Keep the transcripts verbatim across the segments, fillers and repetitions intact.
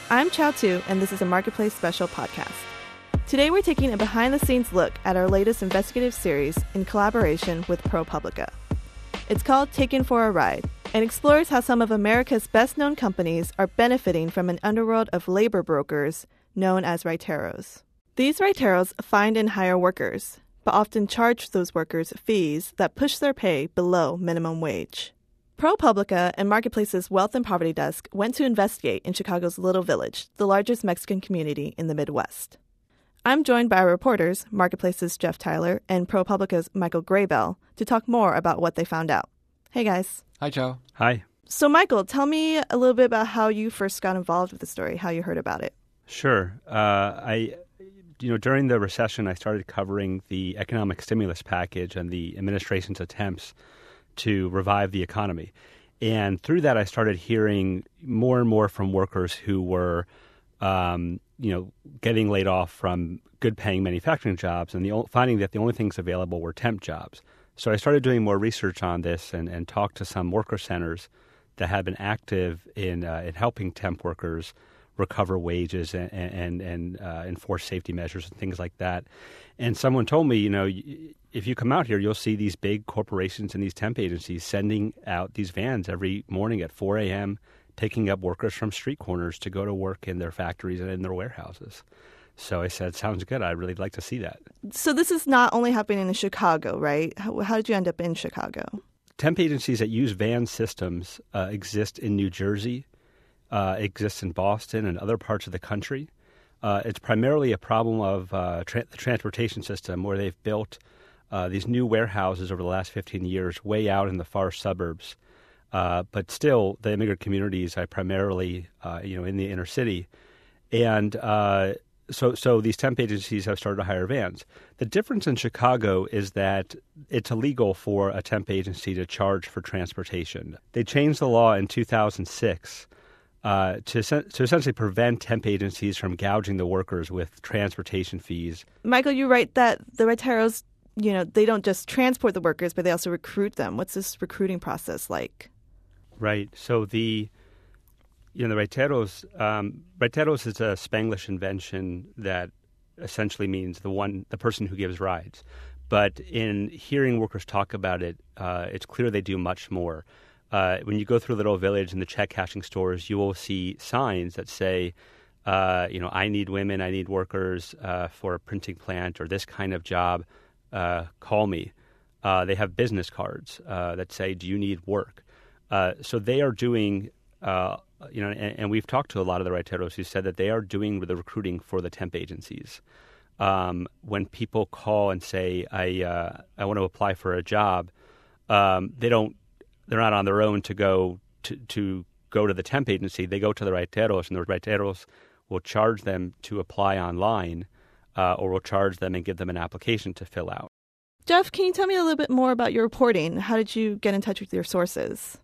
I'm Chow Tu, and this is a Marketplace special podcast. Today we're taking a behind-the-scenes look at our latest investigative series in collaboration with ProPublica. It's called Taken for a Ride, and explores how some of America's best-known companies are benefiting from an underworld of labor brokers known as raiteros. These raiteros find and hire workers, but often charge those workers fees that push their pay below minimum wage. ProPublica and Marketplace's Wealth and Poverty Desk went to investigate in Chicago's Little Village, the largest Mexican community in the Midwest. I'm joined by our reporters, Marketplace's Jeff Tyler and ProPublica's Michael Graybell, to talk more about what they found out. Hey, guys. Hi, Joe. Hi. So, Michael, tell me a little bit about how you first got involved with the story, how you heard about it. Sure. Uh, I, you know, during the recession, I started covering the economic stimulus package and the administration's attempts to revive the economy. And through that, I started hearing more and more from workers who were, um, you know, getting laid off from good-paying manufacturing jobs and the, finding that the only things available were temp jobs. So I started doing more research on this and, and talked to some worker centers that had been active in uh, in helping temp workers recover wages and and, and uh, enforce safety measures and things like that. And someone told me, you know, if you come out here, you'll see these big corporations and these temp agencies sending out these vans every morning at four a.m., picking up workers from street corners to go to work in their factories and in their warehouses. So I said, sounds good. I'd really like to see that. So this is not only happening in Chicago, right? How, how did you end up in Chicago? Temp agencies that use van systems uh, exist in New Jersey, uh, exist in Boston and other parts of the country. Uh, it's primarily a problem of uh, tra- the transportation system where they've built uh, these new warehouses over the last fifteen years way out in the far suburbs. Uh, but still, the immigrant communities are primarily, uh, you know, in the inner city. And uh, so so these temp agencies have started to hire vans. The difference in Chicago is that it's illegal for a temp agency to charge for transportation. They changed the law in two thousand six Uh, to, to essentially prevent temp agencies from gouging the workers with transportation fees. Michael, you write that the raiteros, you know, they don't just transport the workers, but they also recruit them. What's this recruiting process like? Right. So the, you know, the raiteros, um, raiteros is a Spanglish invention that essentially means the one, the person who gives rides. But in hearing workers talk about it, uh, it's clear they do much more. Uh, when you go through Little Village and the check cashing stores, you will see signs that say, uh, you know, I need women, I need workers uh, for a printing plant or this kind of job. Uh, call me. Uh, they have business cards uh, that say, do you need work? Uh, so they are doing, uh, you know, and, and we've talked to a lot of the raiteros who said that they are doing the recruiting for the temp agencies. Um, when people call and say, I uh, I want to apply for a job, um, they don't. They're not on their own to go to, to go to the temp agency. They go to the raiteros, and the raiteros will charge them to apply online uh, or will charge them and give them an application to fill out. Jeff, can you tell me a little bit more about your reporting? How did you get in touch with your sources?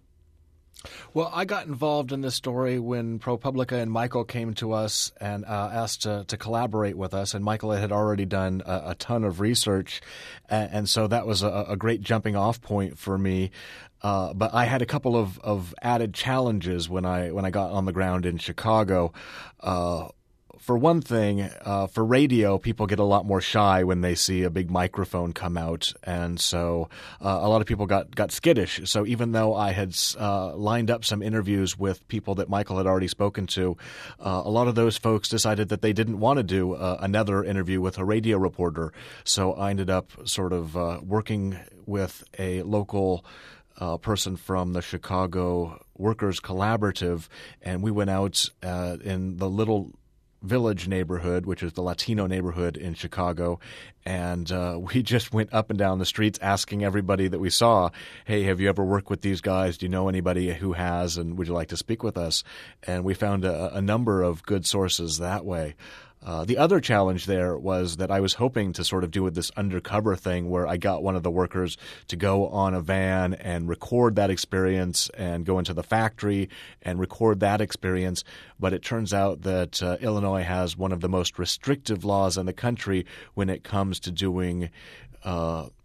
Well, I got involved in this story when ProPublica and Michael came to us and uh, asked to, to collaborate with us. And Michael had already done a, a ton of research, and, and so that was a, a great jumping off point for me. Uh, but I had a couple of, of added challenges when I when I got on the ground in Chicago. Uh, for one thing, uh, for radio, people get a lot more shy when they see a big microphone come out, and so uh, a lot of people got, got skittish. So even though I had uh, lined up some interviews with people that Michael had already spoken to, uh, a lot of those folks decided that they didn't want to do uh, another interview with a radio reporter. So I ended up sort of uh, working with a local Uh, person from the Chicago Workers Collaborative, and we went out uh, in the Little Village neighborhood, which is the Latino neighborhood in Chicago, and uh, we just went up and down the streets asking everybody that we saw, hey, have you ever worked with these guys? Do you know anybody who has, and would you like to speak with us? And we found a, a number of good sources that way. Uh, the other challenge there was that I was hoping to sort of do this undercover thing where I got one of the workers to go on a van and record that experience and go into the factory and record that experience. But it turns out that uh, Illinois has one of the most restrictive laws in the country when it comes to doing uh,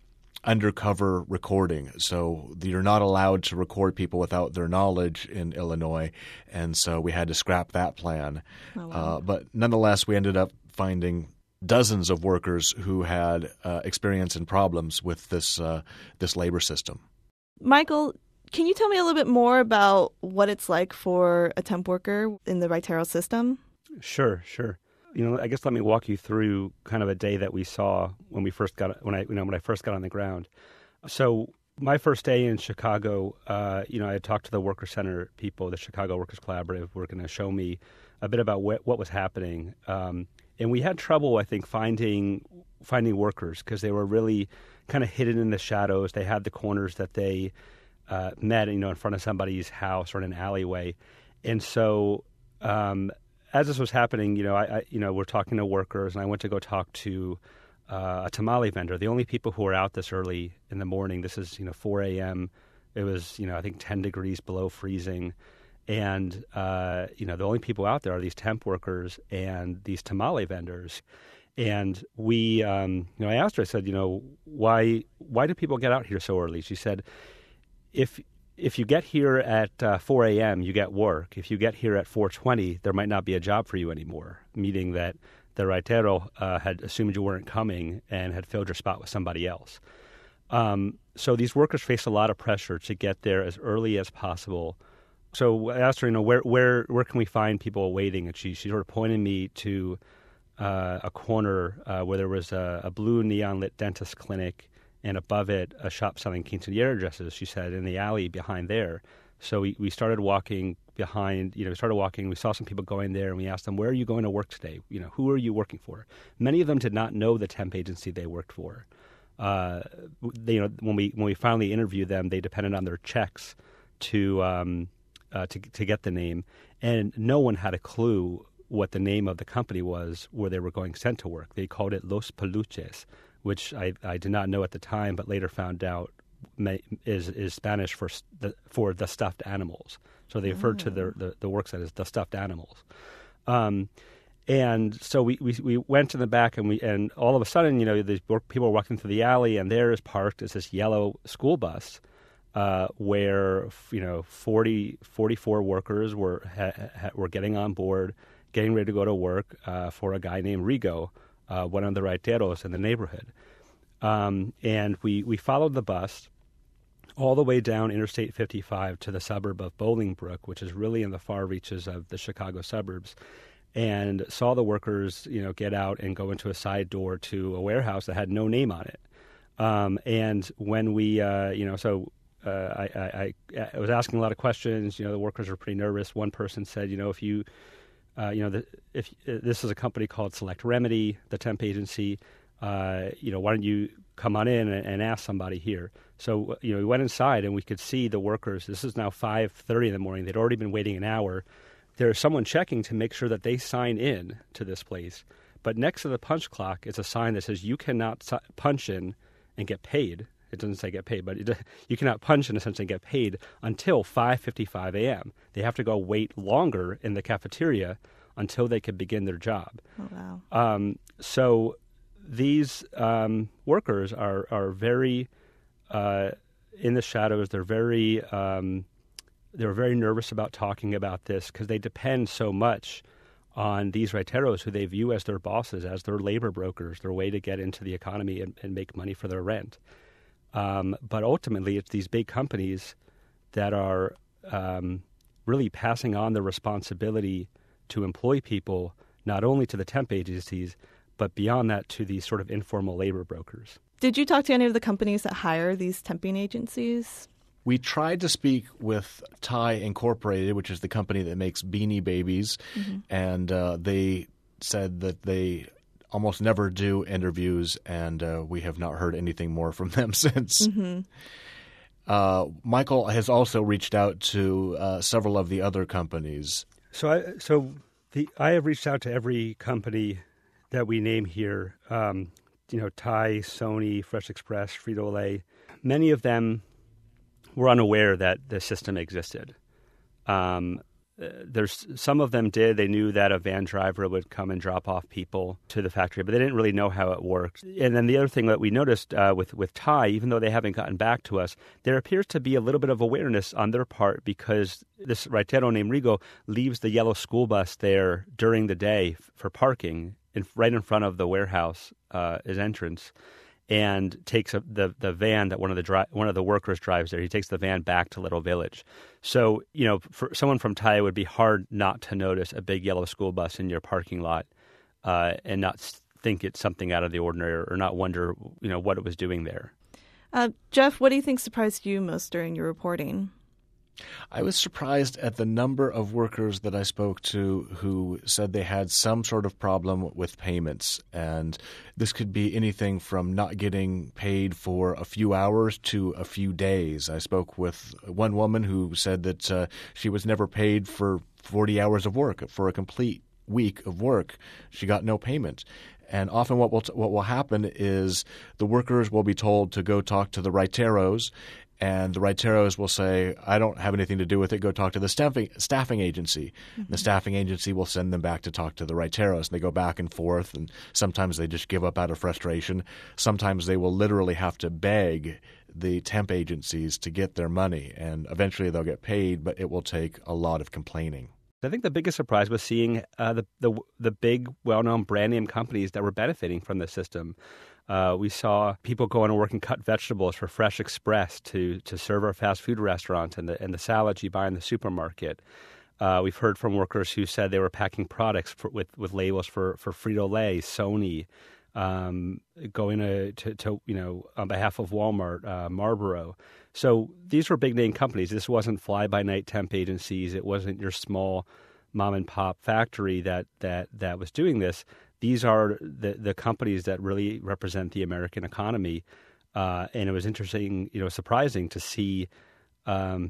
undercover recording. So you're not allowed to record people without their knowledge in Illinois, and so we had to scrap that plan. Oh, wow. uh, but nonetheless, we ended up finding dozens of workers who had uh, experience and problems with this uh, this labor system. Michael, can you tell me a little bit more about what it's like for a temp worker in the Raitero system? Sure, sure. You know, I guess let me walk you through kind of a day that we saw when we first got when I you know when I first got on the ground. So my first day in Chicago, uh, you know, I had talked to the Worker Center people, the Chicago Workers Collaborative, were going to show me a bit about what, what was happening, um, and we had trouble, I think, finding finding workers because they were really kind of hidden in the shadows. They had the corners that they uh, met, you know, in front of somebody's house or in an alleyway, and so. Um, As this was happening, you know, I, I, you know, we're talking to workers, and I went to go talk to uh, a tamale vendor. The only people who were out this early in the morning. This is, you know, four a.m. It was, you know, I think ten degrees below freezing, and uh, you know, the only people out there are these temp workers and these tamale vendors. And we, um, you know, I asked her. I said, you know, why, why do people get out here so early? She said, if If you get here at uh, four a.m., you get work. If you get here at four twenty, there might not be a job for you anymore, meaning that the Raitero uh, had assumed you weren't coming and had filled your spot with somebody else. Um, so these workers face a lot of pressure to get there as early as possible. So I asked her, you know, where where where can we find people waiting? And she, she sort of pointed me to uh, a corner uh, where there was a, a blue neon-lit dentist clinic, and above it, a shop selling quinceañera dresses, she said, in the alley behind there. So we, we started walking behind, you know, we started walking, we saw some people going there, and we asked them, where are you going to work today? You know, who are you working for? Many of them did not know the temp agency they worked for. Uh, they, you know, when we when we finally interviewed them, they depended on their checks to, um, uh, to, to get the name, and no one had a clue what the name of the company was where they were going sent to work. They called it Los Peluches, which I, I did not know at the time, but later found out may, is is Spanish for the, for the stuffed animals. So they referred oh. to the, the, the work site as the stuffed animals. Um, and so we, we, we went to the back, and we and all of a sudden, you know, these people were walking through the alley, and there is parked is this yellow school bus uh, where, you know, forty, forty-four workers were ha, ha, were getting on board, getting ready to go to work uh, for a guy named Rigo, Uh, one of the Raiteros in the neighborhood. Um, and we, we followed the bus all the way down Interstate fifty-five to the suburb of Bolingbrook, which is really in the far reaches of the Chicago suburbs, and saw the workers, you know, get out and go into a side door to a warehouse that had no name on it. Um, and when we, uh, you know, so uh, I, I, I was asking a lot of questions. You know, the workers were pretty nervous. One person said, you know, if you Uh, you know, the, if uh, this is a company called Select Remedy, the temp agency, uh, you know, why don't you come on in and, and ask somebody here? So, you know, we went inside and we could see the workers. This is now five thirty in the morning. They'd already been waiting an hour. There's someone checking to make sure that they sign in to this place. But next to the punch clock is a sign that says you cannot su- punch in and get paid. It doesn't say get paid, but it, you cannot punch in essentially get paid until five fifty-five a.m. They have to go wait longer in the cafeteria until they can begin their job. Oh, wow. Um, so these um, workers are, are very uh, in the shadows. They're very um, they're very nervous about talking about this because they depend so much on these Raiteros, who they view as their bosses, as their labor brokers, their way to get into the economy and, and make money for their rent. Um, but ultimately, it's these big companies that are um, really passing on the responsibility to employ people, not only to the temp agencies, but beyond that to these sort of informal labor brokers. Did you talk to any of the companies that hire these temping agencies? We tried to speak with Ty Incorporated, which is the company that makes Beanie Babies, mm-hmm. and uh, they said that they almost never do interviews, and uh, we have not heard anything more from them since. Mm-hmm. Uh, Michael has also reached out to uh, several of the other companies. So, I, so the I have reached out to every company that we name here. Um, you know, Thai, Sony, Fresh Express, Frito-Lay. Many of them were unaware that the system existed. Um, there's some of them did. They knew that a van driver would come and drop off people to the factory, but they didn't really know how it worked. And then the other thing that we noticed uh, with, with Thai, even though they haven't gotten back to us, there appears to be a little bit of awareness on their part because this raitero named Rigo leaves the yellow school bus there during the day for parking in, right in front of the warehouse, uh, his entrance, and takes a, the the van that one of the dri- one of the workers drives there. He takes the van back to Little Village. So, you know, for someone from Thai, it would be hard not to notice a big yellow school bus in your parking lot uh, and not think it's something out of the ordinary or not wonder, you know, what it was doing there. Uh, Jeff, what do you think surprised you most during your reporting? I was surprised at the number of workers that I spoke to who said they had some sort of problem with payments. And this could be anything from not getting paid for a few hours to a few days. I spoke with one woman who said that uh, she was never paid for forty hours of work, for a complete week of work. She got no payment. And often what will t- what will happen is the workers will be told to go talk to the raiteros, and the raiteros will say, I don't have anything to do with it. Go talk to the staffing, staffing agency. Mm-hmm. The staffing agency will send them back to talk to the raiteros. And they go back and forth, and sometimes they just give up out of frustration. Sometimes they will literally have to beg the temp agencies to get their money, and eventually they'll get paid, but it will take a lot of complaining. I think the biggest surprise was seeing uh, the, the the big, well-known brand name companies that were benefiting from the system. Uh, we saw people going to work and cut vegetables for Fresh Express to to serve our fast food restaurants and the and the salads you buy in the supermarket. Uh, we've heard from workers who said they were packing products for, with with labels for for Frito-Lay, Sony, um, going to, to to you know on behalf of Walmart, uh, Marlboro. So these were big name companies. This wasn't fly by night temp agencies. It wasn't your small mom and pop factory that that that was doing this. These are the, the companies that really represent the American economy. Uh, and it was interesting, you know, surprising to see um,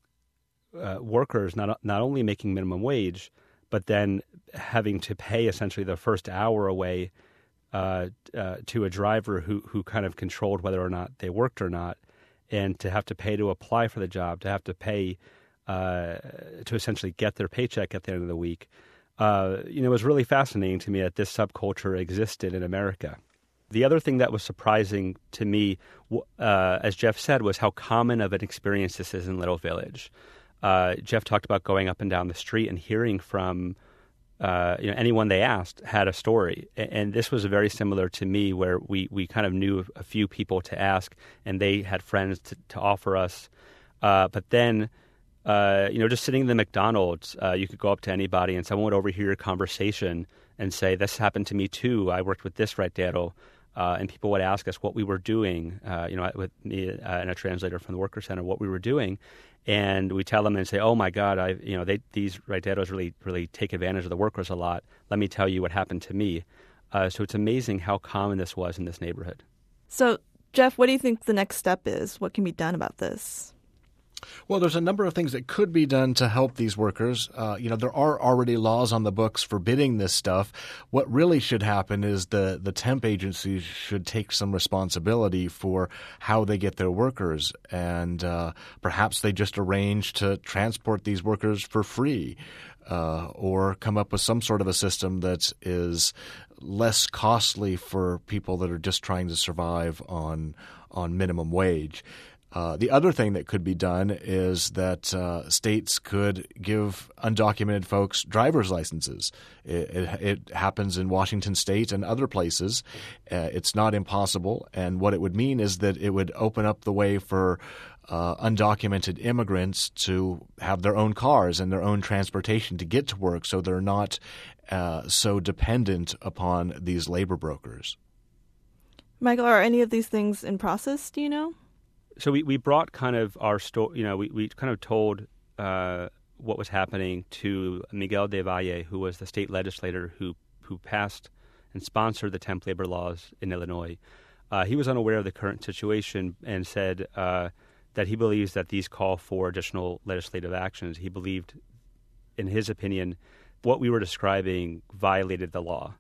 uh, workers not not only making minimum wage, but then having to pay essentially the first hour away uh, uh, to a driver who, who kind of controlled whether or not they worked or not, and to have to pay to apply for the job, to have to pay uh, to essentially get their paycheck at the end of the week. Uh, you know, it was really fascinating to me that this subculture existed in America. The other thing that was surprising to me, uh, as Jeff said, was how common of an experience this is in Little Village. Uh, Jeff talked about going up and down the street and hearing from uh, you know anyone they asked had a story, and this was very similar to me, where we, we kind of knew a few people to ask, and they had friends to, to offer us. Uh, but then. Uh, you know, just sitting in the McDonald's, uh, you could go up to anybody and someone would overhear your conversation and say, this happened to me too. I worked with this raitero. Uh, and people would ask us what we were doing, uh, you know, with me uh, and a translator from the Worker Center, what we were doing. And we tell them and say, oh, my God, I, you know, they, these raiteros really, really take advantage of the workers a lot. Let me tell you what happened to me. Uh, so it's amazing how common this was in this neighborhood. So, Jeff, what do you think the next step is? What can be done about this? Well, there's a number of things that could be done to help these workers. Uh, you know, there are already laws on the books forbidding this stuff. What really should happen is the, the temp agencies should take some responsibility for how they get their workers. And uh, perhaps they just arrange to transport these workers for free uh, or come up with some sort of a system that is less costly for people that are just trying to survive on on minimum wage. Uh, the other thing that could be done is that uh, states could give undocumented folks driver's licenses. It, it, it happens in Washington State and other places. Uh, it's not impossible. And what it would mean is that it would open up the way for uh, undocumented immigrants to have their own cars and their own transportation to get to work, so they're not uh, so dependent upon these labor brokers. Michael, are any of these things in process, do you know? So we, we brought kind of our story, you know, we, we kind of told uh, what was happening to Miguel de Valle, who was the state legislator who, who passed and sponsored the temp labor laws in Illinois. Uh, he was unaware of the current situation and said uh, that he believes that these call for additional legislative actions. He believed, in his opinion, what we were describing violated the law.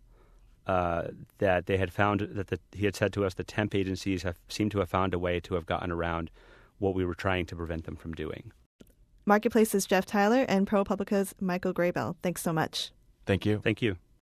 Uh, that they had found that the, he had said to us the temp agencies have seemed to have found a way to have gotten around what we were trying to prevent them from doing. Marketplace's Jeff Tyler and ProPublica's Michael Grabel. Thanks so much. Thank you. Thank you.